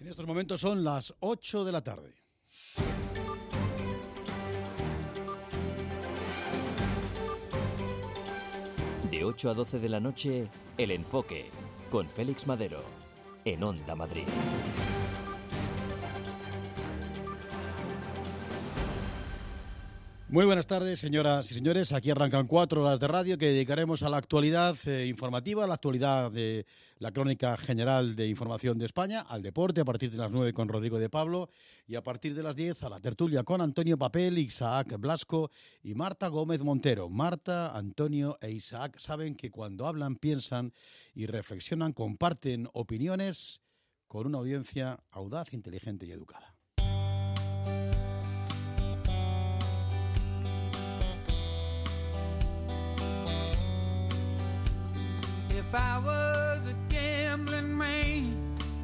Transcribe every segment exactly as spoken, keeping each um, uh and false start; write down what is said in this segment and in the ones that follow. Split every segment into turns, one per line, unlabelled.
En estos momentos son las ocho de la tarde.
De ocho a doce de la noche, El Enfoque, con Félix Madero, en Onda Madrid.
Muy buenas tardes, señoras y señores. Aquí arrancan cuatro horas de radio que dedicaremos a la actualidad eh, informativa, a la actualidad de la Crónica General de Información de España, al deporte a partir de las nueve con Rodrigo de Pablo y a partir de las diez a la tertulia con Antonio Papel, Isaac Blasco y Marta Gómez Montero. Marta, Antonio e Isaac saben que cuando hablan, piensan y reflexionan, comparten opiniones con una audiencia audaz, inteligente y educada.
If I was a gambling man,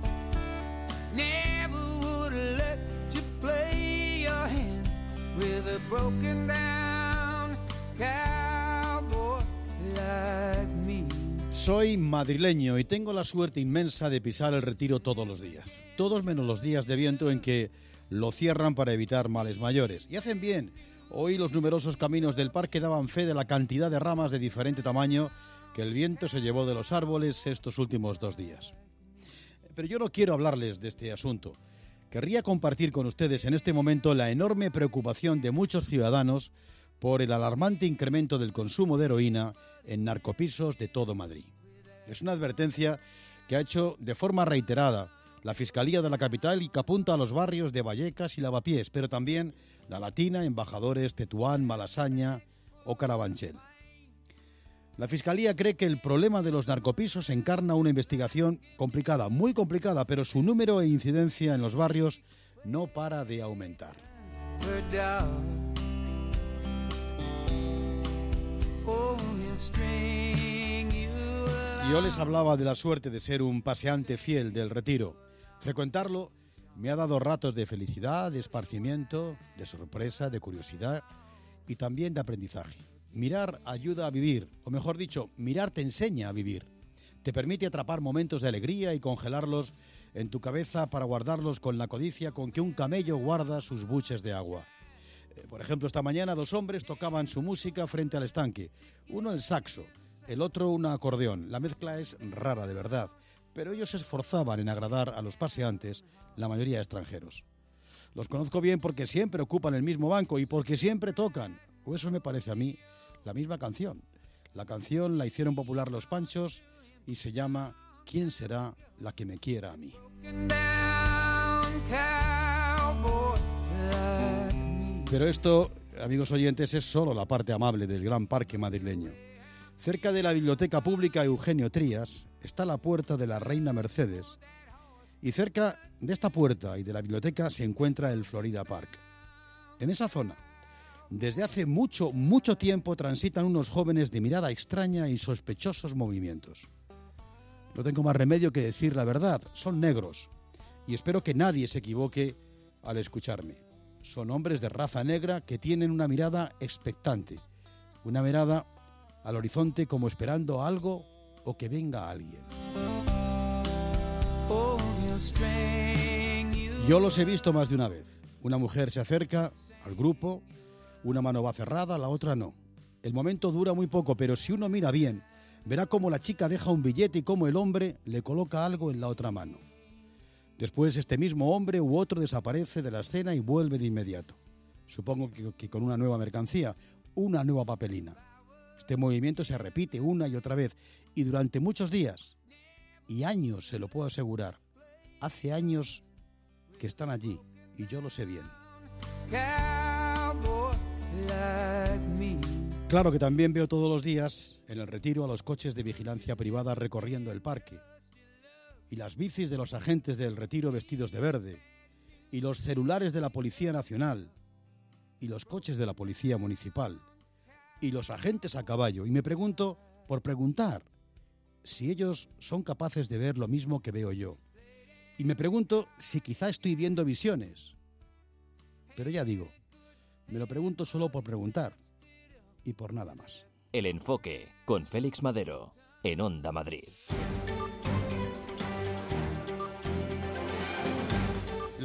never would have let you play your hand with a broken down cowboy like me.
Soy madrileño y tengo la suerte inmensa de pisar el Retiro todos los días. Todos menos los días de viento en que lo cierran para evitar males mayores. Y hacen bien. Hoy los numerosos caminos del parque daban fe de la cantidad de ramas de diferente tamaño que el viento se llevó de los árboles estos últimos dos días. Pero yo no quiero hablarles de este asunto. Querría compartir con ustedes en este momento la enorme preocupación de muchos ciudadanos por el alarmante incremento del consumo de heroína en narcopisos de todo Madrid. Es una advertencia que ha hecho de forma reiterada la Fiscalía de la capital y que apunta a los barrios de Vallecas y Lavapiés, pero también La Latina, Embajadores, Tetuán, Malasaña o Carabanchel. La Fiscalía cree que el problema de los narcopisos encarna una investigación complicada, muy complicada, pero su número e incidencia en los barrios no para de aumentar. Yo les hablaba de la suerte de ser un paseante fiel del Retiro. Frecuentarlo me ha dado ratos de felicidad, de esparcimiento, de sorpresa, de curiosidad y también de aprendizaje. Mirar ayuda a vivir, o mejor dicho, mirar te enseña a vivir. Te permite atrapar momentos de alegría y congelarlos en tu cabeza para guardarlos con la codicia con que un camello guarda sus buches de agua. Eh, por ejemplo, esta mañana dos hombres tocaban su música frente al estanque. Uno el saxo, el otro un acordeón. La mezcla es rara de verdad, pero ellos se esforzaban en agradar a los paseantes, la mayoría extranjeros. Los conozco bien porque siempre ocupan el mismo banco y porque siempre tocan, o eso me parece a mí, la misma canción. La canción la hicieron popular Los Panchos y se llama ¿Quién será la que me quiera a mí? Pero esto, amigos oyentes, es solo la parte amable del gran parque madrileño. Cerca de la Biblioteca Pública Eugenio Trías está la Puerta de la Reina Mercedes y cerca de esta puerta y de la biblioteca se encuentra el Florida Park. En esa zona, desde hace mucho, mucho tiempo transitan unos jóvenes de mirada extraña y sospechosos movimientos. No tengo más remedio que decir la verdad, son negros, y espero que nadie se equivoque al escucharme. Son hombres de raza negra que tienen una mirada expectante, una mirada al horizonte como esperando algo o que venga alguien. Yo los he visto más de una vez. Una mujer se acerca al grupo. Una mano va cerrada, la otra no. El momento dura muy poco, pero si uno mira bien, verá cómo la chica deja un billete y cómo el hombre le coloca algo en la otra mano. Después este mismo hombre u otro desaparece de la escena y vuelve de inmediato. Supongo que, que con una nueva mercancía, una nueva papelina. Este movimiento se repite una y otra vez y durante muchos días y años, se lo puedo asegurar. Hace años que están allí y yo lo sé bien. Claro que también veo todos los días en el Retiro a los coches de vigilancia privada recorriendo el parque y las bicis de los agentes del Retiro vestidos de verde y los celulares de la Policía Nacional y los coches de la Policía Municipal y los agentes a caballo y me pregunto, por preguntar, si ellos son capaces de ver lo mismo que veo yo. Y me pregunto si quizá estoy viendo visiones. Pero ya digo, me lo pregunto solo por preguntar y por nada más.
El Enfoque, con Félix Madero, en Onda Madrid.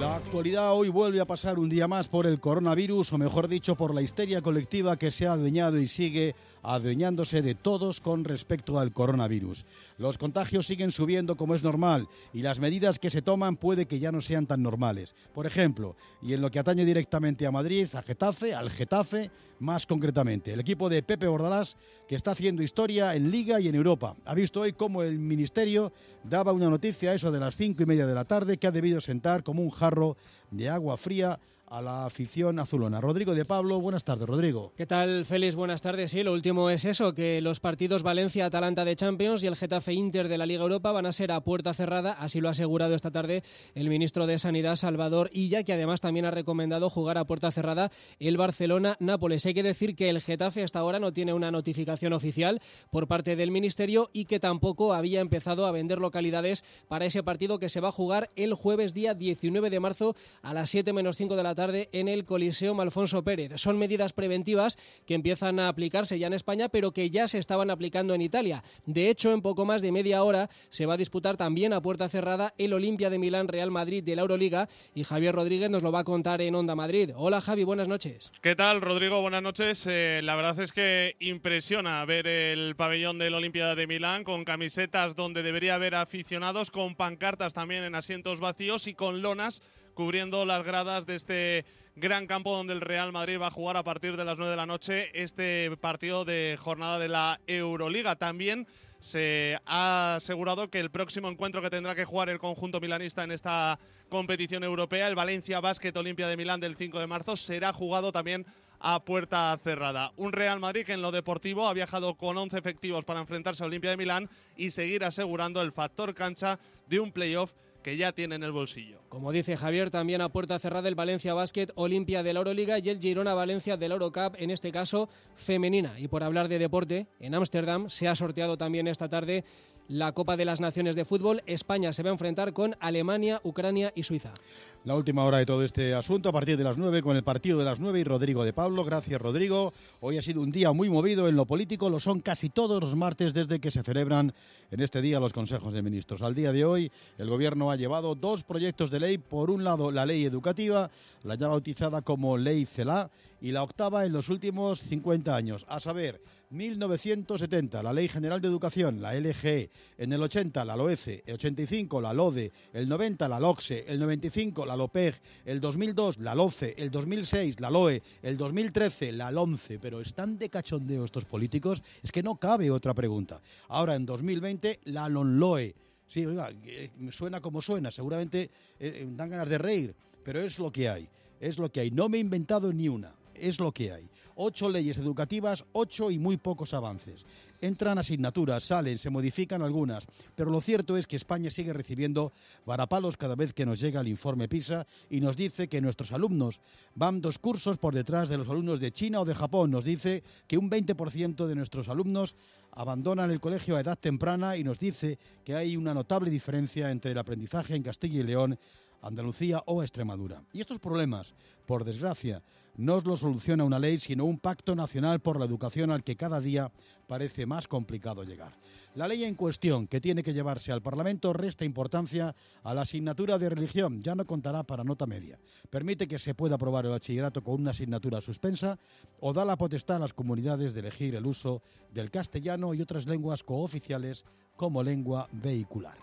La actualidad hoy vuelve a pasar un día más por el coronavirus, o mejor dicho, por la histeria colectiva que se ha adueñado y sigue adueñándose de todos con respecto al coronavirus. Los contagios siguen subiendo como es normal y las medidas que se toman puede que ya no sean tan normales. Por ejemplo, y en lo que atañe directamente a Madrid, a Getafe, al Getafe, más concretamente, el equipo de Pepe Bordalás, que está haciendo historia en Liga y en Europa. Ha visto hoy cómo el Ministerio daba una noticia a eso de las cinco y media de la tarde que ha debido sentar como un jarro de agua fría a la afición azulona. Rodrigo de Pablo, buenas tardes, Rodrigo.
¿Qué tal, Félix? Buenas tardes. Sí, lo último es eso, que los partidos Valencia-Atalanta de Champions y el Getafe-Inter de la Liga Europa van a ser a puerta cerrada, así lo ha asegurado esta tarde el ministro de Sanidad, Salvador Illa, que además también ha recomendado jugar a puerta cerrada el Barcelona-Nápoles. Hay que decir que el Getafe hasta ahora no tiene una notificación oficial por parte del ministerio y que tampoco había empezado a vender localidades para ese partido que se va a jugar el jueves día diecinueve de marzo a las siete menos cinco de la tarde en el Coliseum Alfonso Pérez. Son medidas preventivas que empiezan a aplicarse ya en España, pero que ya se estaban aplicando en Italia. De hecho, en poco más de media hora se va a disputar también a puerta cerrada el Olimpia de Milán Real Madrid de la Euroliga y Javier Rodríguez nos lo va a contar en Onda Madrid. Hola, Javi, buenas noches.
¿Qué tal, Rodrigo? Buenas noches. Eh, la verdad es que impresiona ver el pabellón del Olimpia de Milán con camisetas donde debería haber aficionados, con pancartas también en asientos vacíos y con lonas cubriendo las gradas de este gran campo donde el Real Madrid va a jugar a partir de las nueve de la noche este partido de jornada de la Euroliga. También se ha asegurado que el próximo encuentro que tendrá que jugar el conjunto milanista en esta competición europea, el Valencia Basket Olimpia de Milán del cinco de marzo, será jugado también a puerta cerrada. Un Real Madrid que en lo deportivo ha viajado con once efectivos para enfrentarse a Olimpia de Milán y seguir asegurando el factor cancha de un playoff que ya tiene en el bolsillo.
Como dice Javier, también a puerta cerrada el Valencia Basket Olimpia de la Euroliga y el Girona Valencia de la Eurocup, en este caso femenina. Y por hablar de deporte, en Ámsterdam se ha sorteado también esta tarde la Copa de las Naciones de Fútbol. España se va a enfrentar con Alemania, Ucrania y Suiza.
La última hora de todo este asunto a partir de las nueve con el partido de las nueve y Rodrigo de Pablo. Gracias, Rodrigo. Hoy ha sido un día muy movido en lo político, lo son casi todos los martes desde que se celebran en este día los consejos de ministros. Al día de hoy el gobierno ha llevado dos proyectos de ley. Por un lado la ley educativa, la ya bautizada como ley CELA, y la octava en los últimos cincuenta años, a saber, mil novecientos setenta, la Ley General de Educación, la L G E, en el ochenta, la LOECE, el ochenta y cinco, la LODE, el noventa, la LOCSE, el noventa y cinco, la LOPEG, el dos mil dos, la LOCE, el dos mil seis, la LOE, el dos mil trece, la LOMCE. Pero están de cachondeo estos políticos, es que no cabe otra pregunta. Ahora, en dos mil veinte, la LONLOE. Sí, oiga, eh, suena como suena, seguramente eh, dan ganas de reír, pero es lo que hay, es lo que hay. No me he inventado ni una. Es lo que hay. Ocho leyes educativas, ocho y muy pocos avances. Entran asignaturas, salen, se modifican algunas, pero lo cierto es que España sigue recibiendo varapalos cada vez que nos llega el informe PISA y nos dice que nuestros alumnos van dos cursos por detrás de los alumnos de China o de Japón. Nos dice que un veinte por ciento de nuestros alumnos abandonan el colegio a edad temprana y nos dice que hay una notable diferencia entre el aprendizaje en Castilla y León, Andalucía o Extremadura. Y estos problemas, por desgracia, no los soluciona una ley, sino un pacto nacional por la educación al que cada día parece más complicado llegar. La ley en cuestión, que tiene que llevarse al Parlamento, resta importancia a la asignatura de religión. Ya no contará para nota media. Permite que se pueda aprobar el bachillerato con una asignatura suspensa o da la potestad a las comunidades de elegir el uso del castellano y otras lenguas cooficiales como lengua vehicular.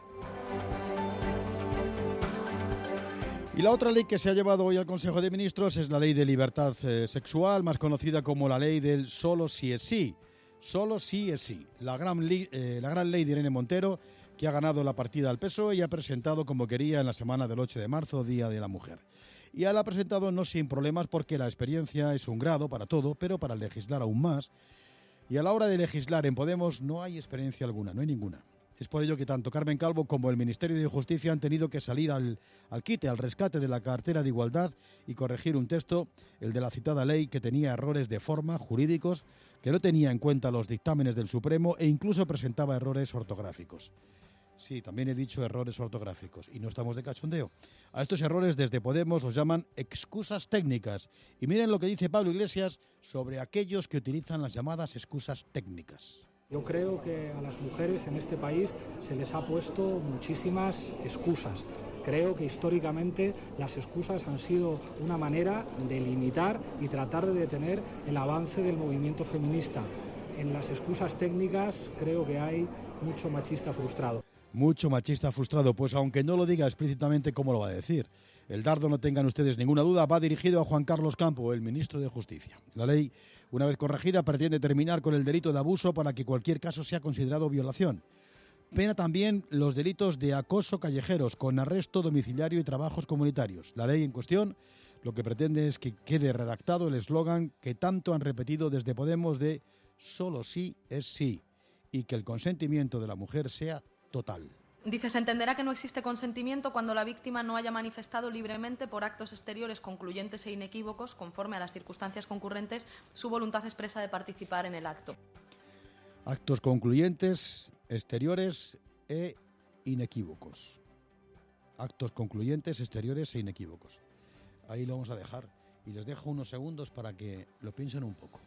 Y la otra ley que se ha llevado hoy al Consejo de Ministros es la Ley de Libertad eh, Sexual, más conocida como la Ley del Solo si es sí. Solo si es sí. La gran, li, eh, la gran ley de Irene Montero, que ha ganado la partida al P S O E y ha presentado como quería en la semana del ocho de marzo, Día de la Mujer. Y la ha presentado no sin problemas porque la experiencia es un grado para todo, pero para legislar aún más. Y a la hora de legislar en Podemos no hay experiencia alguna, no hay ninguna. Es por ello que tanto Carmen Calvo como el Ministerio de Justicia han tenido que salir al, al quite, al rescate de la cartera de Igualdad y corregir un texto, el de la citada ley, que tenía errores de forma jurídicos, que no tenía en cuenta los dictámenes del Supremo e incluso presentaba errores ortográficos. Sí, también he dicho errores ortográficos y no estamos de cachondeo. A estos errores desde Podemos los llaman excusas técnicas. Y miren lo que dice Pablo Iglesias sobre aquellos que utilizan las llamadas excusas técnicas.
Yo creo que a las mujeres en este país se les ha puesto muchísimas excusas. Creo que históricamente las excusas han sido una manera de limitar y tratar de detener el avance del movimiento feminista. En las excusas técnicas creo que hay mucho machista frustrado.
Mucho machista frustrado, pues aunque no lo diga explícitamente, ¿cómo lo va a decir? El dardo, no tengan ustedes ninguna duda, va dirigido a Juan Carlos Campo, el ministro de Justicia. La ley, una vez corregida, pretende terminar con el delito de abuso para que cualquier caso sea considerado violación. Pena también los delitos de acoso callejeros, con arresto domiciliario y trabajos comunitarios. La ley en cuestión lo que pretende es que quede redactado el eslogan que tanto han repetido desde Podemos de «solo sí es sí» y que el consentimiento de la mujer sea total.
Dice, se entenderá que no existe consentimiento cuando la víctima no haya manifestado libremente por actos exteriores concluyentes e inequívocos, conforme a las circunstancias concurrentes, su voluntad expresa de participar en el acto.
Actos concluyentes, exteriores e inequívocos. Actos concluyentes, exteriores e inequívocos. Ahí lo vamos a dejar y les dejo unos segundos para que lo piensen un poco.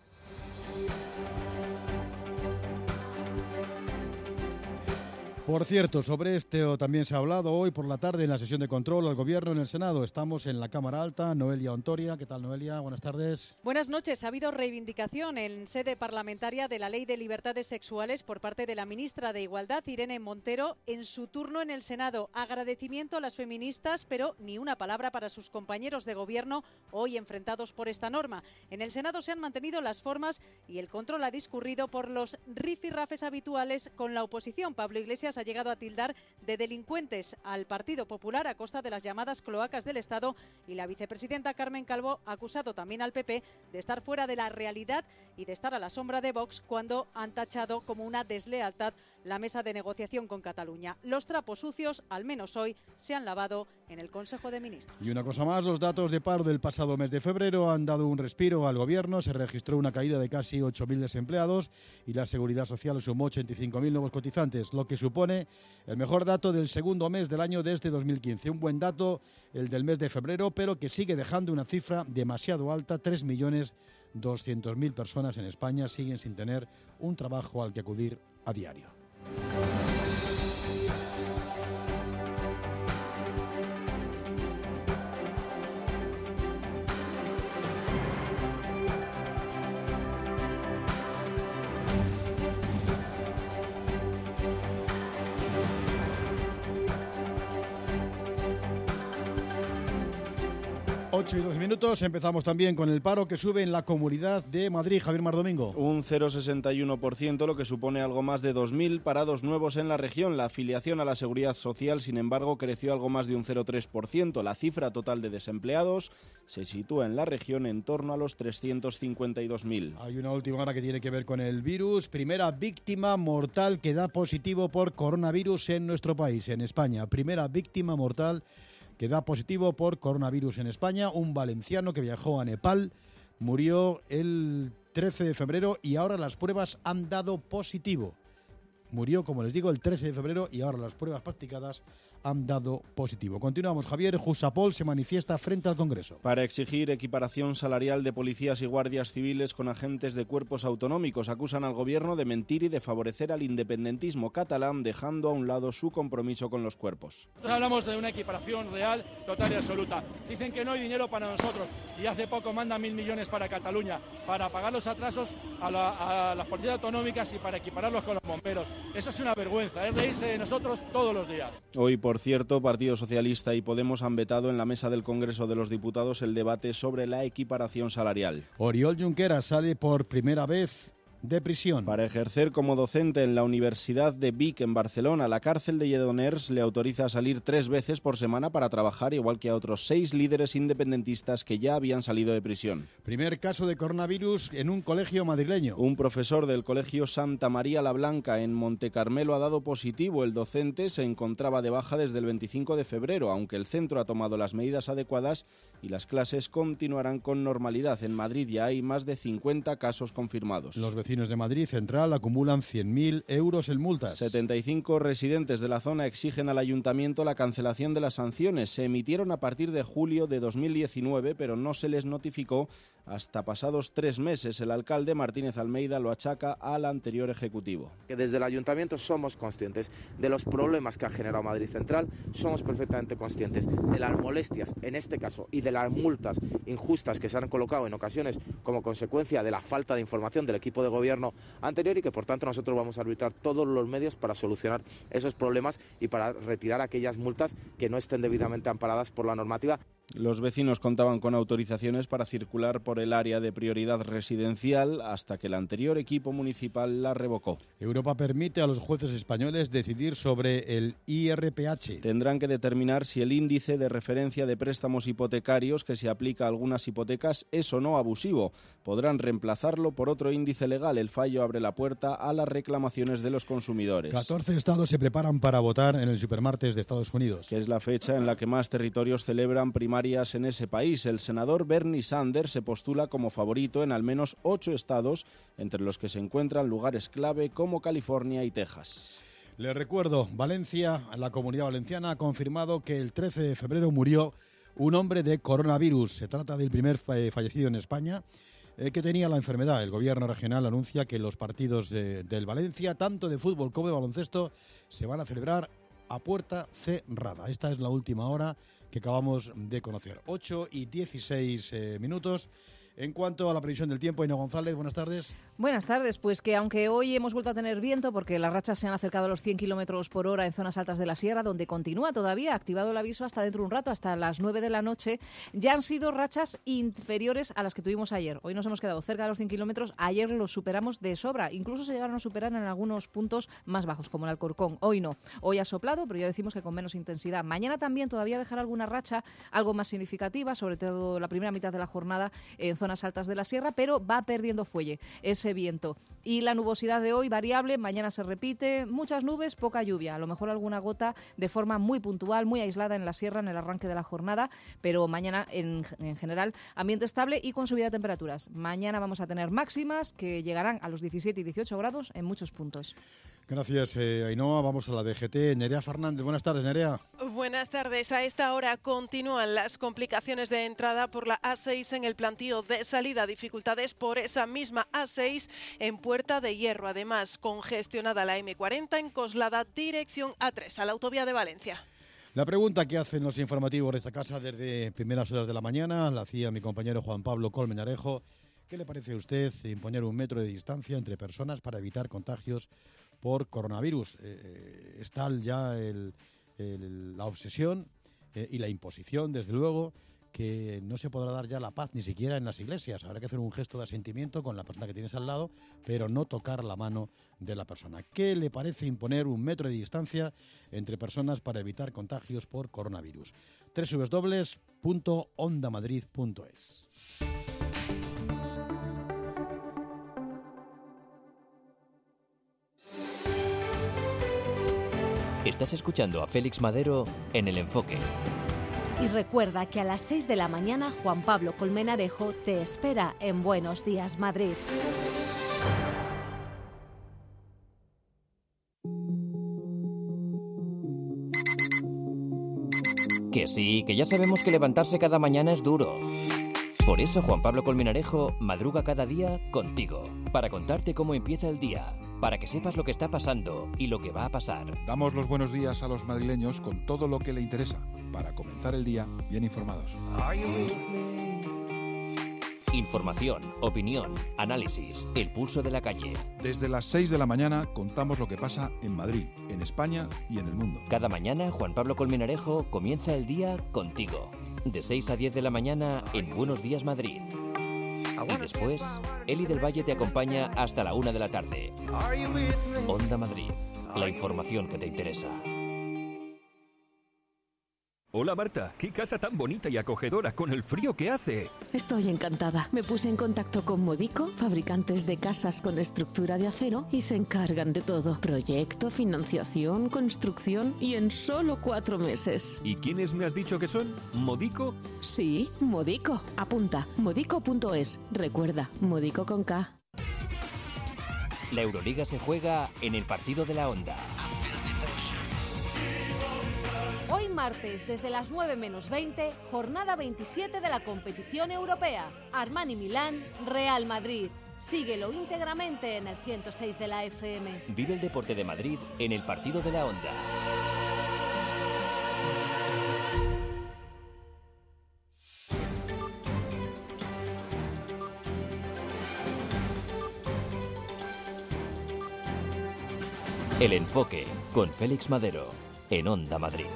Por cierto, sobre esto también se ha hablado hoy por la tarde en la sesión de control al Gobierno en el Senado. Estamos en la Cámara Alta. Noelia Ontoria. ¿Qué tal, Noelia? Buenas tardes.
Buenas noches. Ha habido reivindicación en sede parlamentaria de la Ley de Libertades Sexuales por parte de la ministra de Igualdad, Irene Montero, en su turno en el Senado. Agradecimiento a las feministas, pero ni una palabra para sus compañeros de Gobierno hoy enfrentados por esta norma. En el Senado se han mantenido las formas y el control ha discurrido por los rifirrafes habituales con la oposición. Pablo Iglesias ha llegado a tildar de delincuentes al Partido Popular a costa de las llamadas cloacas del Estado, y la vicepresidenta Carmen Calvo ha acusado también al P P de estar fuera de la realidad y de estar a la sombra de Vox cuando han tachado como una deslealtad la mesa de negociación con Cataluña. Los trapos sucios, al menos hoy, se han lavado en el Consejo de Ministros.
Y una cosa más, los datos de paro del pasado mes de febrero han dado un respiro al Gobierno. Se registró una caída de casi ocho mil desempleados y la Seguridad Social sumó ochenta y cinco mil nuevos cotizantes, lo que supone el mejor dato del segundo mes del año desde dos mil quince. Un buen dato el del mes de febrero, pero que sigue dejando una cifra demasiado alta. tres millones doscientas mil personas en España siguen sin tener un trabajo al que acudir a diario. ocho y doce minutos, empezamos también con el paro que sube en la Comunidad de Madrid. Javier Mardomingo.
Un cero coma sesenta y uno por ciento, lo que supone algo más de dos mil parados nuevos en la región. La afiliación a la Seguridad Social, sin embargo, creció algo más de un cero coma tres por ciento. La cifra total de desempleados se sitúa en la región en torno a los trescientos cincuenta y dos mil.
Hay una última hora que tiene que ver con el virus. Primera víctima mortal que da positivo por coronavirus en nuestro país, en España. Primera víctima mortal que da positivo por coronavirus en España. Un valenciano que viajó a Nepal murió el trece de febrero y ahora las pruebas han dado positivo. Murió, como les digo, el trece de febrero y ahora las pruebas practicadas han dado positivo. Continuamos. Javier, Jusapol se manifiesta frente al Congreso.
Para exigir equiparación salarial de policías y guardias civiles con agentes de cuerpos autonómicos. Acusan al Gobierno de mentir y de favorecer al independentismo catalán, dejando a un lado su compromiso con los cuerpos.
Nosotros hablamos de una equiparación real, total y absoluta. Dicen que no hay dinero para nosotros y hace poco mandan mil millones para Cataluña, para pagar los atrasos a, la, a las policías autonómicas y para equipararlos con los bomberos. Eso es una vergüenza, es reírse de nosotros todos los días.
Hoy, por cierto, Partido Socialista y Podemos han vetado en la mesa del Congreso de los Diputados el debate sobre la equiparación salarial.
Oriol Junqueras sale por primera vez de prisión.
Para ejercer como docente en la Universidad de Vic, en Barcelona, la cárcel de Lledoners le autoriza a salir tres veces por semana para trabajar, igual que a otros seis líderes independentistas que ya habían salido de prisión.
Primer caso de coronavirus en un colegio madrileño.
Un profesor del colegio Santa María la Blanca en Montecarmelo ha dado positivo. El docente se encontraba de baja desde el veinticinco de febrero, aunque el centro ha tomado las medidas adecuadas y las clases continuarán con normalidad. En Madrid ya hay más de cincuenta casos confirmados.
Los vecinos de Madrid Central acumulan cien mil euros en multas.
setenta y cinco residentes de la zona exigen al ayuntamiento la cancelación de las sanciones. Se emitieron a partir de julio de dos mil diecinueve, pero no se les notificó hasta pasados tres meses. El alcalde Martínez Almeida lo achaca al anterior ejecutivo.
Que desde el ayuntamiento somos conscientes de los problemas que ha generado Madrid Central, somos perfectamente conscientes de las molestias, en este caso, y de las multas injustas que se han colocado en ocasiones como consecuencia de la falta de información del equipo de gobierno anterior, y que por tanto nosotros vamos a arbitrar todos los medios para solucionar esos problemas y para retirar aquellas multas que no estén debidamente amparadas por la normativa.
Los vecinos contaban con autorizaciones para circular por el área de prioridad residencial hasta que el anterior equipo municipal la revocó.
Europa permite a los jueces españoles decidir sobre el I R P H.
Tendrán que determinar si el índice de referencia de préstamos hipotecarios que se aplica a algunas hipotecas es o no abusivo. Podrán reemplazarlo por otro índice legal. El fallo abre la puerta a las reclamaciones de los consumidores.
catorce estados se preparan para votar en el Supermartes de Estados Unidos,
que es la fecha en la que más territorios celebran primarias en ese país. El senador Bernie Sanders se postula como favorito en al menos ocho estados, entre los que se encuentran lugares clave como California y Texas.
Les recuerdo, Valencia, la Comunidad Valenciana ha confirmado que el trece de febrero murió un hombre de coronavirus. Se trata del primer fallecido en España eh, que tenía la enfermedad. El gobierno regional anuncia que los partidos de, del Valencia, tanto de fútbol como de baloncesto, se van a celebrar a puerta cerrada. Esta es la última hora que acabamos de conocer. ocho y dieciséis eh, minutos. En cuanto a la previsión del tiempo, Ina González, buenas tardes.
Buenas tardes, pues que aunque hoy hemos vuelto a tener viento porque las rachas se han acercado a los cien kilómetros por hora en zonas altas de la sierra, donde continúa todavía activado el aviso hasta dentro de un rato, hasta las nueve de la noche, ya han sido rachas inferiores a las que tuvimos ayer. Hoy nos hemos quedado cerca de los cien kilómetros, ayer los superamos de sobra, incluso se llegaron a superar en algunos puntos más bajos, como el Alcorcón. Hoy no, hoy ha soplado, pero ya decimos que con menos intensidad. Mañana también todavía dejará alguna racha algo más significativa, sobre todo la primera mitad de la jornada en zonas altas de la sierra, pero va perdiendo fuelle ese viento. Y la nubosidad de hoy variable, mañana se repite, muchas nubes, poca lluvia, a lo mejor alguna gota de forma muy puntual, muy aislada en la sierra en el arranque de la jornada, pero mañana en, en general ambiente estable y con subida de temperaturas. Mañana vamos a tener máximas que llegarán a los diecisiete y dieciocho grados en muchos puntos.
Gracias, eh, Ainhoa. Vamos a la D G T. Nerea Fernández, buenas tardes, Nerea.
Buenas tardes. A esta hora continúan las complicaciones de entrada por la A seis en el plantío de salida. Dificultades por esa misma A seis en Puerta de Hierro. Además, congestionada la M cuarenta en Coslada, dirección A tres, a la autovía de Valencia.
La pregunta que hacen los informativos de esta casa desde primeras horas de la mañana la hacía mi compañero Juan Pablo Colmenarejo. ¿Qué le parece a usted imponer un metro de distancia entre personas para evitar contagios por coronavirus? Eh, es tal ya el, el, la obsesión eh, y la imposición, desde luego, que no se podrá dar ya la paz ni siquiera en las iglesias. Habrá que hacer un gesto de asentimiento con la persona que tienes al lado, pero no tocar la mano de la persona. ¿Qué le parece imponer un metro de distancia entre personas para evitar contagios por coronavirus? doble u doble u doble u punto onda madrid punto es.
Estás escuchando a Félix Madero en El Enfoque.
Y recuerda que a las seis de la mañana Juan Pablo Colmenarejo te espera en Buenos Días, Madrid.
Que sí, que ya sabemos que levantarse cada mañana es duro. Por eso Juan Pablo Colmenarejo madruga cada día contigo, para contarte cómo empieza el día, para que sepas lo que está pasando y lo que va a pasar.
Damos los buenos días a los madrileños con todo lo que le interesa, para comenzar el día bien informados.
Información, opinión, análisis, el pulso de la calle.
Desde las seis de la mañana contamos lo que pasa en Madrid, en España y en el mundo.
Cada mañana Juan Pablo Colmenarejo comienza el día contigo. De seis a diez de la mañana en Buenos Días, Madrid. Y después, Eli del Valle te acompaña hasta la una de la tarde. Onda Madrid, la información que te interesa.
Hola Marta, qué casa tan bonita y acogedora con el frío que hace.
Estoy encantada. Me puse en contacto con Modico, fabricantes de casas con estructura de acero, y se encargan de todo. Proyecto, financiación, construcción y en solo cuatro meses.
¿Y quiénes me has dicho que son? ¿Modico?
Sí, Modico. Apunta, modico punto es. Recuerda, Modico con K.
La Euroliga se juega en el partido de la Onda.
Hoy martes, desde las nueve menos veinte, jornada veintisiete de la competición europea. Armani Milán, Real Madrid. Síguelo íntegramente en el ciento seis de la F M.
Vive el deporte de Madrid en el partido de la Onda. El enfoque con Félix Madero en Onda Madrid.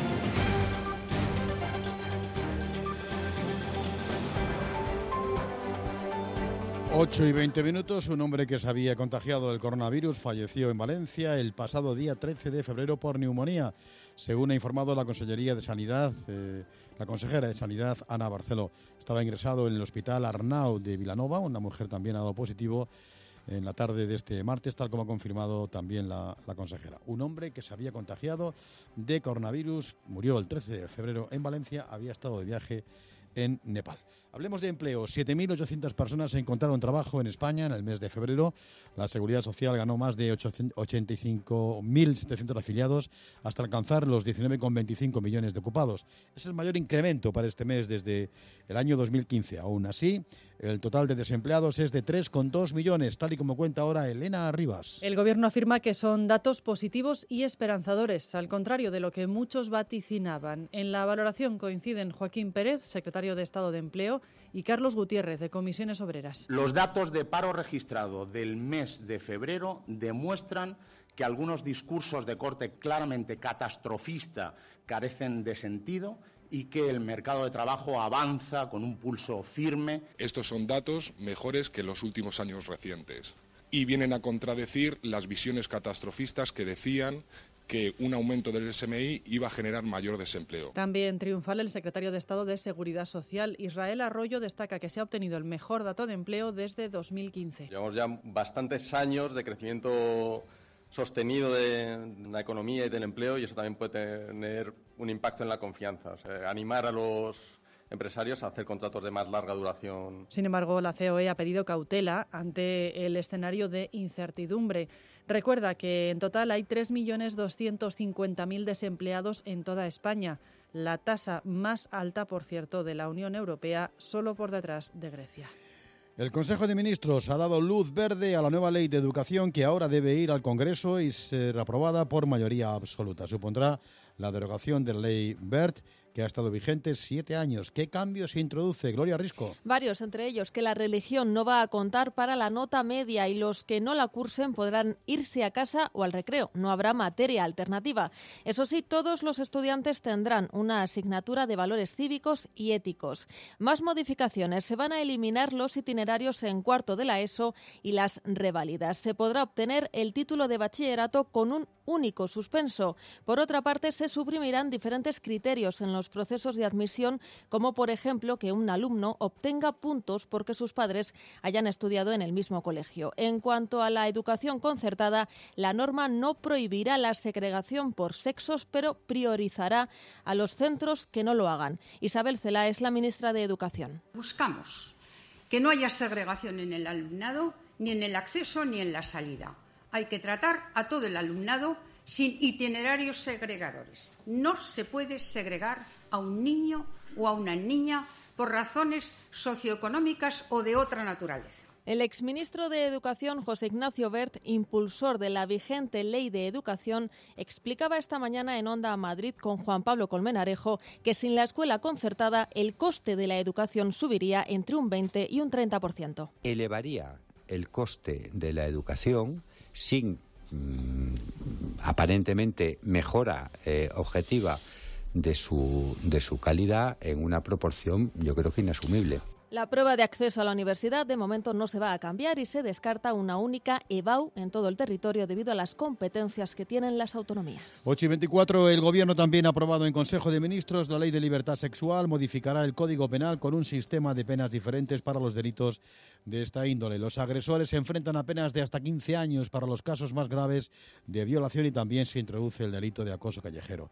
ocho y veinte minutos, un hombre que se había contagiado del coronavirus falleció en Valencia el pasado día trece de febrero por neumonía, según ha informado la Consellería de Sanidad, eh, la consejera de Sanidad, Ana Barceló. Estaba ingresado en el Hospital Arnau de Vilanova, una mujer también ha dado positivo en la tarde de este martes, tal como ha confirmado también la, la consejera. Un hombre que se había contagiado de coronavirus murió el trece de febrero en Valencia, había estado de viaje en Nepal. Hablemos de empleo. siete mil ochocientas personas encontraron trabajo en España en el mes de febrero. La Seguridad Social ganó más de ochenta y cinco mil setecientos afiliados hasta alcanzar los diecinueve coma veinticinco millones de ocupados. Es el mayor incremento para este mes desde el año dos mil quince. Aún así, el total de desempleados es de tres coma dos millones, tal y como cuenta ahora Elena Arribas.
El Gobierno afirma que son datos positivos y esperanzadores, al contrario de lo que muchos vaticinaban. En la valoración coinciden Joaquín Pérez, secretario de Estado de Empleo, y Carlos Gutiérrez, de Comisiones Obreras.
Los datos de paro registrado del mes de febrero demuestran que algunos discursos de corte claramente catastrofista carecen de sentido y que el mercado de trabajo avanza con un pulso firme.
Estos son datos mejores que los últimos años recientes y vienen a contradecir las visiones catastrofistas que decían que un aumento del S M I iba a generar mayor desempleo.
También triunfal el secretario de Estado de Seguridad Social, Israel Arroyo, destaca que se ha obtenido el mejor dato de empleo desde dos mil quince.
Llevamos ya bastantes años de crecimiento sostenido de la economía y del empleo, y eso también puede tener un impacto en la confianza. O sea, animar a los empresarios a hacer contratos de más larga duración.
Sin embargo, la C O E ha pedido cautela ante el escenario de incertidumbre. Recuerda que en total hay tres millones doscientos cincuenta mil desempleados en toda España, la tasa más alta, por cierto, de la Unión Europea, solo por detrás de Grecia.
El Consejo de Ministros ha dado luz verde a la nueva ley de educación que ahora debe ir al Congreso y ser aprobada por mayoría absoluta. Supondrá la derogación de la ley Wert, que ha estado vigente siete años. ¿Qué cambios se introduce? Gloria Risco.
Varios, entre ellos que la religión no va a contar para la nota media y los que no la cursen podrán irse a casa o al recreo. No habrá materia alternativa. Eso sí, todos los estudiantes tendrán una asignatura de valores cívicos y éticos. Más modificaciones. Se van a eliminar los itinerarios en cuarto de la ESO y las reválidas. Se podrá obtener el título de bachillerato con un único suspenso. Por otra parte, se suprimirán diferentes criterios en los procesos de admisión, como por ejemplo que un alumno obtenga puntos porque sus padres hayan estudiado en el mismo colegio. En cuanto a la educación concertada, la norma no prohibirá la segregación por sexos, pero priorizará a los centros que no lo hagan. Isabel Cela es la ministra de Educación.
Buscamos que no haya segregación en el alumnado, ni en el acceso ni en la salida. Hay que tratar a todo el alumnado sin itinerarios segregadores. No se puede segregar a un niño o a una niña por razones socioeconómicas o de otra naturaleza.
El exministro de Educación, José Ignacio Wert, impulsor de la vigente Ley de Educación, explicaba esta mañana en Onda Madrid con Juan Pablo Colmenarejo que sin la escuela concertada el coste de la educación subiría entre un veinte y un treinta por ciento.
Elevaría el coste de la educación sin mmm, aparentemente mejora eh, objetiva de su, de su calidad en una proporción, yo creo que inasumible.
La prueba de acceso a la universidad de momento no se va a cambiar y se descarta una única EBAU en todo el territorio debido a las competencias que tienen las autonomías.
ocho y veinticuatro, el Gobierno también ha aprobado en Consejo de Ministros la Ley de Libertad Sexual, modificará el Código Penal con un sistema de penas diferentes para los delitos de esta índole. Los agresores se enfrentan a penas de hasta quince años para los casos más graves de violación y también se introduce el delito de acoso callejero.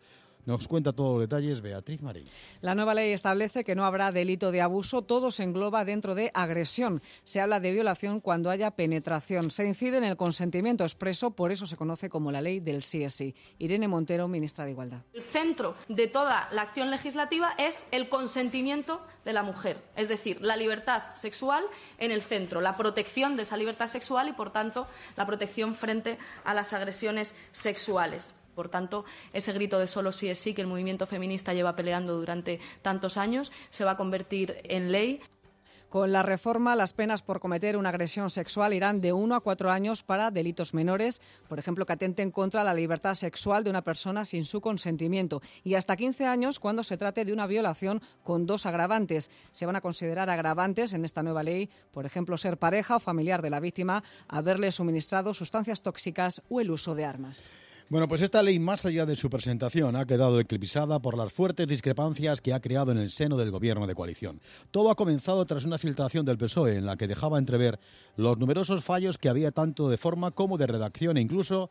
Nos cuenta todos los detalles Beatriz Marín.
La nueva ley establece que no habrá delito de abuso, todo se engloba dentro de agresión. Se habla de violación cuando haya penetración. Se incide en el consentimiento expreso, por eso se conoce como la ley del sí es sí. Irene Montero, ministra de Igualdad.
El centro de toda la acción legislativa es el consentimiento de la mujer, es decir, la libertad sexual en el centro, la protección de esa libertad sexual y, por tanto, la protección frente a las agresiones sexuales. Por tanto, ese grito de solo sí es sí que el movimiento feminista lleva peleando durante tantos años se va a convertir en ley.
Con la reforma, las penas por cometer una agresión sexual irán de uno a cuatro años para delitos menores, por ejemplo, que atenten contra la libertad sexual de una persona sin su consentimiento, y hasta quince años cuando se trate de una violación con dos agravantes. Se van a considerar agravantes en esta nueva ley, por ejemplo, ser pareja o familiar de la víctima, haberle suministrado sustancias tóxicas o el uso de armas.
Bueno, pues esta ley, más allá de su presentación, ha quedado eclipsada por las fuertes discrepancias que ha creado en el seno del gobierno de coalición. Todo ha comenzado tras una filtración del P S O E en la que dejaba entrever los numerosos fallos que había tanto de forma como de redacción e incluso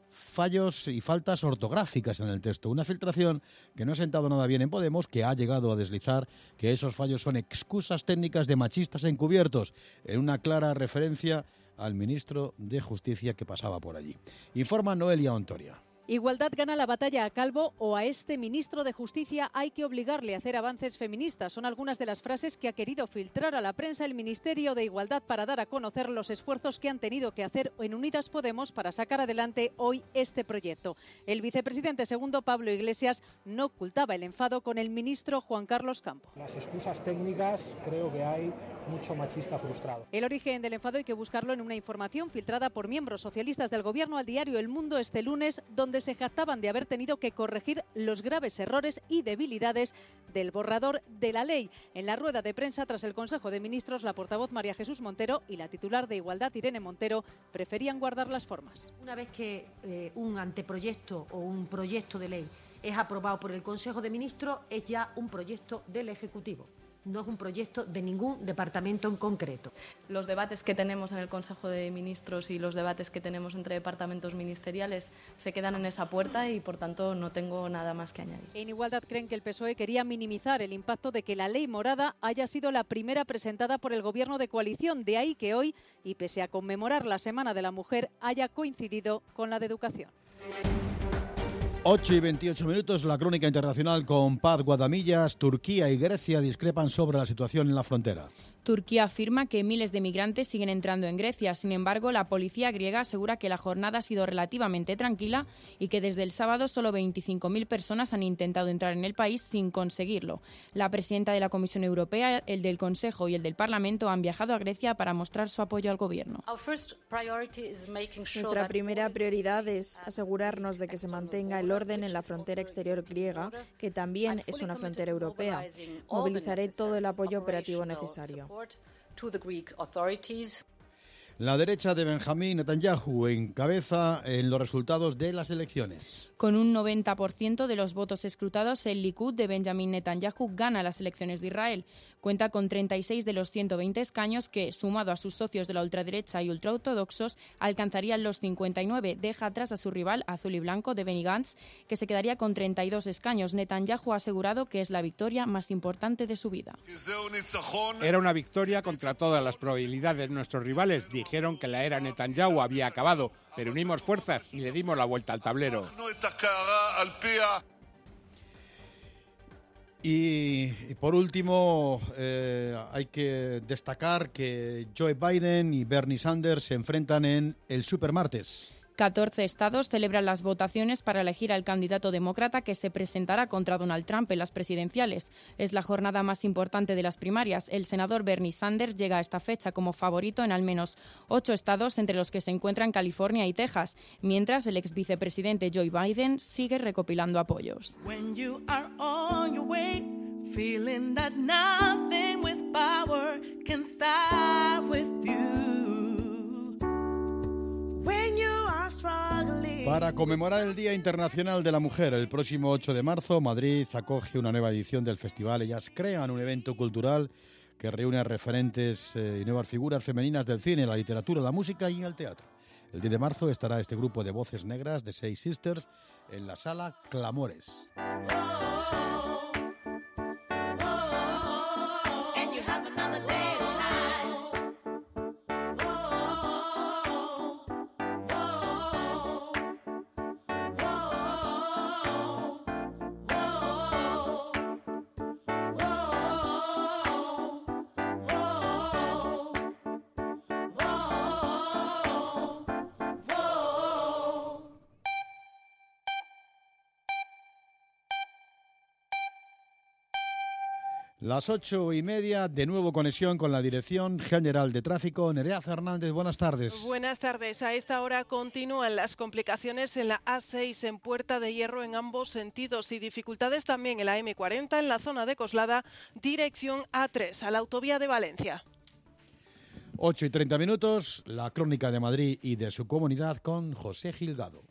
fallos y faltas ortográficas en el texto. Una filtración que no ha sentado nada bien en Podemos, que ha llegado a deslizar que esos fallos son excusas técnicas de machistas encubiertos, en una clara referencia al ministro de Justicia que pasaba por allí. Informa Noelia Ontoria.
Igualdad gana la batalla a Calvo o a este ministro de Justicia hay que obligarle a hacer avances feministas. Son algunas de las frases que ha querido filtrar a la prensa el Ministerio de Igualdad para dar a conocer los esfuerzos que han tenido que hacer en Unidas Podemos para sacar adelante hoy este proyecto. El vicepresidente segundo, Pablo Iglesias, no ocultaba el enfado con el ministro Juan Carlos Campo.
Las excusas técnicas, creo que hay mucho machista frustrado.
El origen del enfado hay que buscarlo en una información filtrada por miembros socialistas del Gobierno al diario El Mundo este lunes, donde se jactaban de haber tenido que corregir los graves errores y debilidades del borrador de la ley. En la rueda de prensa tras el Consejo de Ministros, la portavoz María Jesús Montero y la titular de Igualdad, Irene Montero, preferían guardar las formas.
Una vez que eh, un anteproyecto o un proyecto de ley es aprobado por el Consejo de Ministros, es ya un proyecto del Ejecutivo. No es un proyecto de ningún departamento en concreto.
Los debates que tenemos en el Consejo de Ministros y los debates que tenemos entre departamentos ministeriales se quedan en esa puerta y, por tanto, no tengo nada más que añadir.
En Igualdad creen que el P S O E quería minimizar el impacto de que la ley morada haya sido la primera presentada por el Gobierno de coalición. De ahí que hoy, y pese a conmemorar la Semana de la Mujer, haya coincidido con la de Educación.
ocho y veintiocho minutos, la crónica internacional con Paz Guadamillas. Turquía y Grecia discrepan sobre la situación en la frontera.
Turquía afirma que miles de migrantes siguen entrando en Grecia. Sin embargo, la policía griega asegura que la jornada ha sido relativamente tranquila y que desde el sábado solo veinticinco mil personas han intentado entrar en el país sin conseguirlo. La presidenta de la Comisión Europea, el del Consejo y el del Parlamento han viajado a Grecia para mostrar su apoyo al gobierno.
Nuestra primera prioridad es asegurarnos de que se mantenga el orden en la frontera exterior griega, que también es una frontera europea. Movilizaré todo el apoyo operativo necesario.
La derecha de Benjamín Netanyahu encabeza en los resultados de las elecciones.
Con un noventa por ciento de los votos escrutados, el Likud de Benjamín Netanyahu gana las elecciones de Israel. Cuenta con treinta y seis de los ciento veinte escaños que, sumado a sus socios de la ultraderecha y ultraortodoxos, alcanzarían los cincuenta y nueve. Deja atrás a su rival azul y blanco de Benny Gantz, que se quedaría con treinta y dos escaños. Netanyahu ha asegurado que es la victoria más importante de su vida.
Era una victoria contra todas las probabilidades. Nuestros rivales dijeron que la era Netanyahu había acabado, pero unimos fuerzas y le dimos la vuelta al tablero.
Y, y por último, eh, hay que destacar que Joe Biden y Bernie Sanders se enfrentan en el supermartes.
catorce estados celebran las votaciones para elegir al candidato demócrata que se presentará contra Donald Trump en las presidenciales. Es la jornada más importante de las primarias. El senador Bernie Sanders llega a esta fecha como favorito en al menos ocho estados, entre los que se encuentran California y Texas, mientras el ex vicepresidente Joe Biden sigue recopilando apoyos.
When you are on your way, feeling that nothing with power can start with you. When you
Para conmemorar el Día Internacional de la Mujer, el próximo ocho de marzo, Madrid acoge una nueva edición del festival. Ellas crean un evento cultural que reúne a referentes eh, y nuevas figuras femeninas del cine, la literatura, la música y el teatro. El diez de marzo estará este grupo de voces negras de Seis Sisters en la sala Clamores. Las ocho y media, de nuevo conexión con la Dirección General de Tráfico. Nerea Fernández, buenas tardes.
Buenas tardes. A esta hora continúan las complicaciones en la A seis en Puerta de Hierro en ambos sentidos y dificultades también en la eme cuarenta en la zona de Coslada, dirección A tres, a la autovía de Valencia.
ocho y treinta minutos, la crónica de Madrid y de su comunidad con José Gilgado.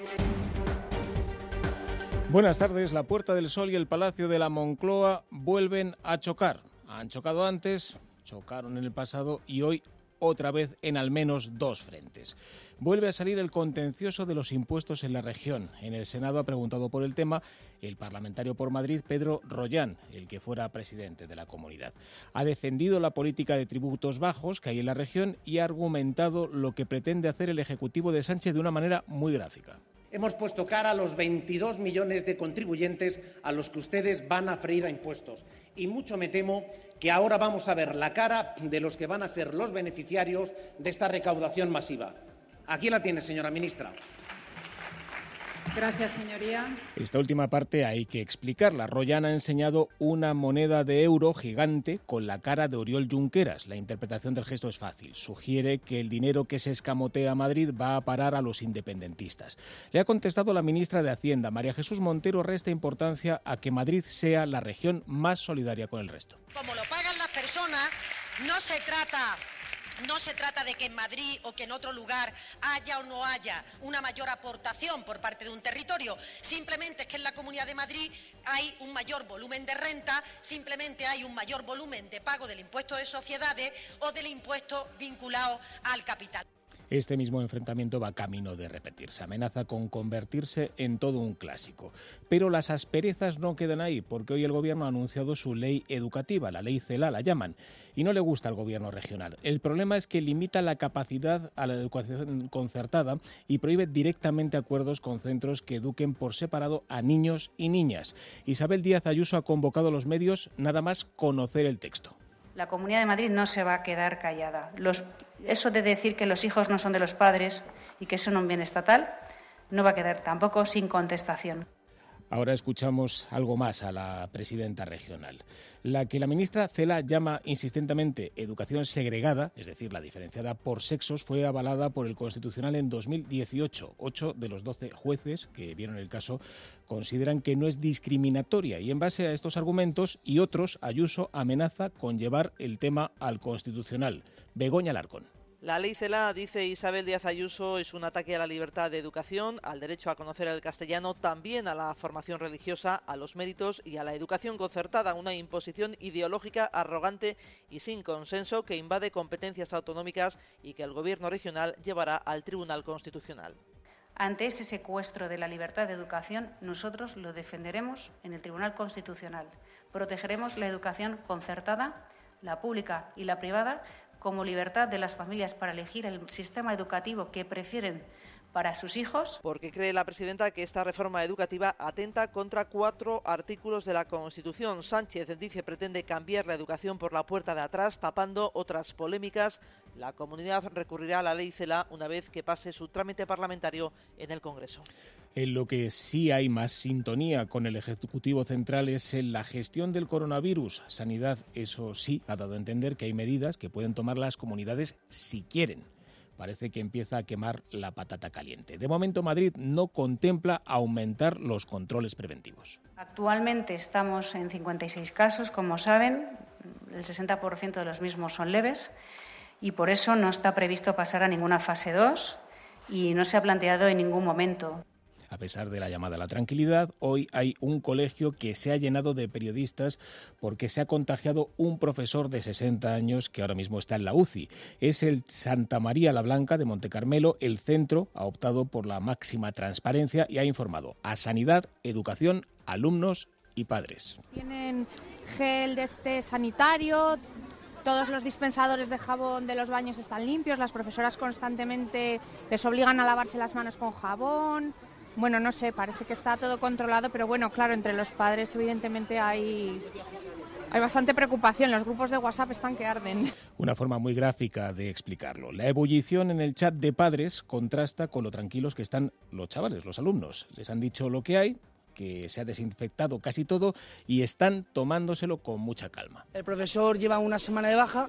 Buenas tardes. La Puerta del Sol y el Palacio de la Moncloa vuelven a chocar. Han chocado antes, chocaron en el pasado y hoy otra vez en al menos dos frentes. Vuelve a salir el contencioso de los impuestos en la región. En el Senado ha preguntado por el tema el parlamentario por Madrid, Pedro Rollán, el que fuera presidente de la comunidad. Ha defendido la política de tributos bajos que hay en la región y ha argumentado lo que pretende hacer el Ejecutivo de Sánchez de una manera muy gráfica.
Hemos puesto cara a los veintidós millones de contribuyentes a los que ustedes van a freír a impuestos. Y mucho me temo que ahora vamos a ver la cara de los que van a ser los beneficiarios de esta recaudación masiva. Aquí la tiene, señora ministra.
Gracias, señoría.
Esta última parte hay que explicarla. Rollán ha enseñado una moneda de euro gigante con la cara de Oriol Junqueras. La interpretación del gesto es fácil. Sugiere que el dinero que se escamotea a Madrid va a parar a los independentistas. Le ha contestado la ministra de Hacienda, María Jesús Montero, resta importancia a que Madrid sea la región más solidaria con el resto.
Como lo pagan las personas, no se trata... No se trata de que en Madrid o que en otro lugar haya o no haya una mayor aportación por parte de un territorio. Simplemente es que en la Comunidad de Madrid hay un mayor volumen de renta, simplemente hay un mayor volumen de pago del impuesto de sociedades o del impuesto vinculado al capital.
Este mismo enfrentamiento va camino de repetirse. Amenaza con convertirse en todo un clásico. Pero las asperezas no quedan ahí, porque hoy el Gobierno ha anunciado su ley educativa, la ley CELA la llaman, y no le gusta al Gobierno regional. El problema es que limita la capacidad a la educación concertada y prohíbe directamente acuerdos con centros que eduquen por separado a niños y niñas. Isabel Díaz Ayuso ha convocado a los medios nada más conocer el texto.
La Comunidad de Madrid no se va a quedar callada. Los, eso de decir que los hijos no son de los padres y que son un bien estatal no va a quedar tampoco sin contestación.
Ahora escuchamos algo más a la presidenta regional. La que la ministra Cela llama insistentemente educación segregada, es decir, la diferenciada por sexos, fue avalada por el Constitucional en dos mil dieciocho. Ocho de los doce jueces que vieron el caso consideran que no es discriminatoria y en base a estos argumentos y otros, Ayuso amenaza con llevar el tema al Constitucional. Begoña Alarcón.
La ley CELA, dice Isabel Díaz Ayuso, es un ataque a la libertad de educación, al derecho a conocer el castellano, también a la formación religiosa, a los méritos y a la educación concertada, una imposición ideológica arrogante y sin consenso que invade competencias autonómicas y que el Gobierno regional llevará al Tribunal Constitucional.
Ante ese secuestro de la libertad de educación, nosotros lo defenderemos en el Tribunal Constitucional. Protegeremos la educación concertada, la pública y la privada, como libertad de las familias para elegir el sistema educativo que prefieren para sus hijos.
Porque cree la presidenta que esta reforma educativa atenta contra cuatro artículos de la Constitución. Sánchez dice pretende cambiar la educación por la puerta de atrás, tapando otras polémicas. La comunidad recurrirá a la ley CELA una vez que pase su trámite parlamentario en el Congreso.
En lo que sí hay más sintonía con el Ejecutivo Central es en la gestión del coronavirus. Sanidad, eso sí, ha dado a entender que hay medidas que pueden tomar las comunidades si quieren. Parece que empieza a quemar la patata caliente. De momento, Madrid no contempla aumentar los controles preventivos.
Actualmente estamos en cincuenta y seis casos, como saben, el sesenta por ciento de los mismos son leves y por eso no está previsto pasar a ninguna fase dos y no se ha planteado en ningún momento.
A pesar de la llamada a la tranquilidad, hoy hay un colegio que se ha llenado de periodistas porque se ha contagiado un profesor de sesenta años que ahora mismo está en la U C I. Es el Santa María la Blanca de Montecarmelo. El centro ha optado por la máxima transparencia y ha informado a Sanidad, Educación, alumnos y padres.
Tienen gel de este sanitario, todos los dispensadores de jabón de los baños están limpios, las profesoras constantemente les obligan a lavarse las manos con jabón. Bueno, no sé, parece que está todo controlado, pero bueno, claro, entre los padres evidentemente hay, hay bastante preocupación. Los grupos de WhatsApp están que arden.
Una forma muy gráfica de explicarlo. La ebullición en el chat de padres contrasta con lo tranquilos que están los chavales, los alumnos. Les han dicho lo que hay, que se ha desinfectado casi todo y están tomándoselo con mucha calma.
El profesor lleva una semana de baja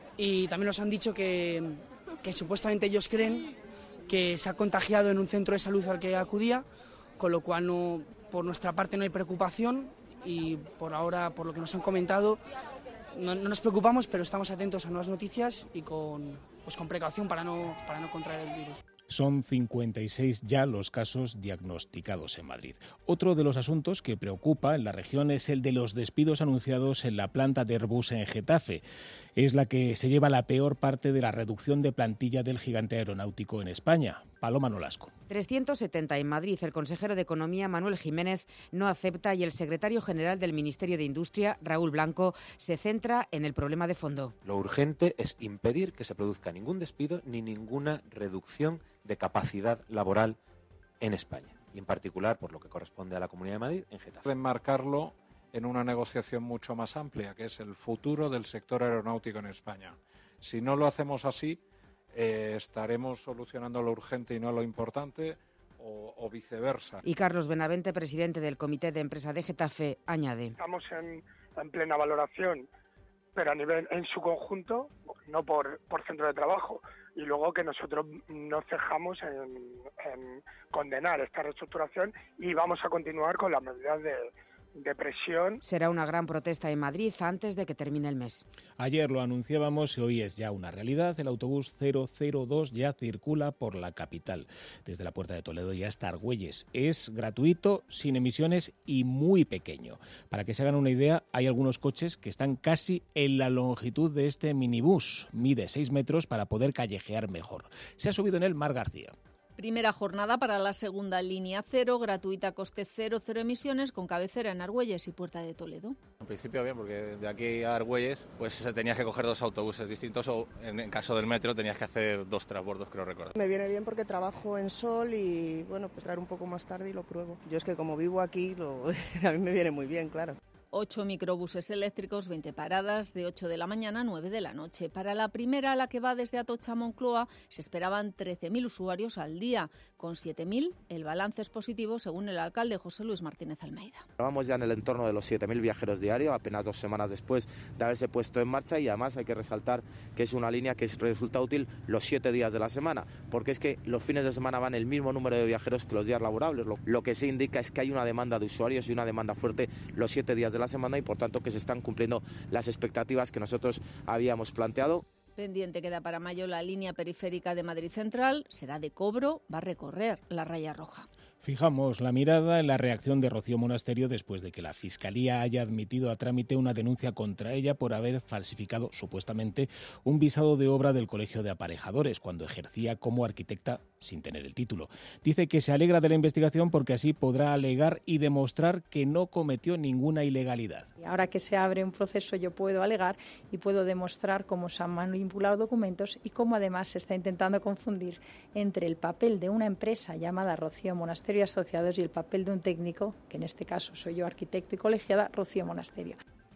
y también nos han dicho que, que supuestamente ellos creen que se ha contagiado en un centro de salud al que acudía, con lo cual no, por nuestra parte no hay preocupación y por ahora, por lo que nos han comentado, no, no nos preocupamos, pero estamos atentos a nuevas noticias y con, pues con precaución para no, para no contraer el virus.
Son cincuenta y seis ya los casos diagnosticados en Madrid. Otro de los asuntos que preocupa en la región es el de los despidos anunciados en la planta de Airbus en Getafe. Es la que se lleva la peor parte de la reducción de plantilla del gigante aeronáutico en España. Paloma Nolasco.
trescientos setenta en Madrid. El consejero de Economía, Manuel Jiménez, no acepta y el secretario general del Ministerio de Industria, Raúl Blanco, se centra en el problema de fondo.
Lo urgente es impedir que se produzca ningún despido ni ninguna reducción de capacidad laboral en España. Y en particular, por lo que corresponde a la Comunidad de Madrid, en Getafe.
Enmarcarlo en una negociación mucho más amplia, que es el futuro del sector aeronáutico en España. Si no lo hacemos así, eh, estaremos solucionando lo urgente y no lo importante, o, o viceversa.
Y Carlos Benavente, presidente del Comité de Empresa de Getafe, añade.
Estamos en, en plena valoración, pero a nivel en su conjunto, no por, por centro de trabajo. Y luego que nosotros no cejamos en, en condenar esta reestructuración y vamos a continuar con las medidas de, de presión.
Será una gran protesta en Madrid antes de que termine el mes.
Ayer lo anunciábamos y hoy es ya una realidad. El autobús cero cero dos ya circula por la capital, desde la Puerta de Toledo y hasta Argüelles. Es gratuito, sin emisiones y muy pequeño. Para que se hagan una idea, hay algunos coches que están casi en la longitud de este minibús. Mide seis metros para poder callejear mejor. Se ha subido en él Mar García.
Primera jornada para la segunda línea cero, gratuita, coste cero, cero emisiones, con cabecera en Argüelles y Puerta de Toledo.
En principio bien, porque de aquí a Argüelles pues tenías que coger dos autobuses distintos o en, en caso del metro tenías que hacer dos transbordos, creo recordar.
Me viene bien porque trabajo en Sol y bueno, pues traer un poco más tarde y lo pruebo. Yo es que como vivo aquí, lo, a mí me viene muy bien, claro.
Ocho microbuses eléctricos, veinte paradas, de ocho de la mañana a nueve de la noche. Para la primera, la que va desde Atocha a Moncloa, se esperaban trece mil usuarios al día. Con siete mil, el balance es positivo, según el alcalde José Luis Martínez Almeida.
Vamos ya en el entorno de los siete mil viajeros diarios, apenas dos semanas después de haberse puesto en marcha, y además hay que resaltar que es una línea que resulta útil los siete días de la semana, porque es que los fines de semana van el mismo número de viajeros que los días laborables. Lo, lo que se indica es que hay una demanda de usuarios y una demanda fuerte los siete días de la semana y por tanto que se están cumpliendo las expectativas que nosotros habíamos planteado.
Pendiente queda para mayo la línea periférica de Madrid Central, será de cobro, va a recorrer la raya roja.
Fijamos la mirada en la reacción de Rocío Monasterio después de que la Fiscalía haya admitido a trámite una denuncia contra ella por haber falsificado, supuestamente, un visado de obra del Colegio de Aparejadores cuando ejercía como arquitecta sin tener el título. Dice que se alegra de la investigación porque así podrá alegar y demostrar que no cometió ninguna ilegalidad.
Y ahora que se abre un proceso yo puedo alegar y puedo demostrar cómo se han manipulado documentos y cómo además se está intentando confundir entre el papel de una empresa llamada Rocío Monasterio y Asociados y el papel de un técnico, que en este caso soy yo, arquitecto y colegiada, Rocío Monasterio.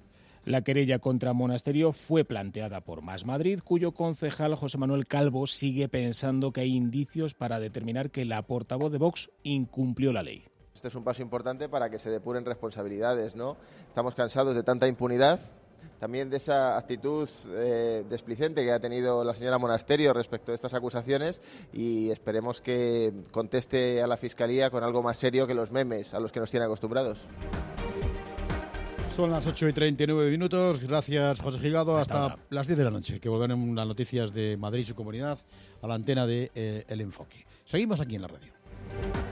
La querella contra Monasterio fue planteada por Más Madrid, cuyo concejal José Manuel Calvo sigue pensando que hay indicios para determinar que la portavoz de Vox incumplió la ley.
Este es un paso importante para que se depuren responsabilidades, ¿no? Estamos cansados de tanta impunidad, también de esa actitud eh, desplicente que ha tenido la señora Monasterio respecto a estas acusaciones, y esperemos que conteste a la Fiscalía con algo más serio que los memes a los que nos tiene acostumbrados.
Son las ocho y treinta y nueve minutos. Gracias, José Gilado. Hasta, Hasta las diez de la noche, que volverán las noticias de Madrid y su comunidad a la antena de eh, El Enfoque. Seguimos aquí en la radio.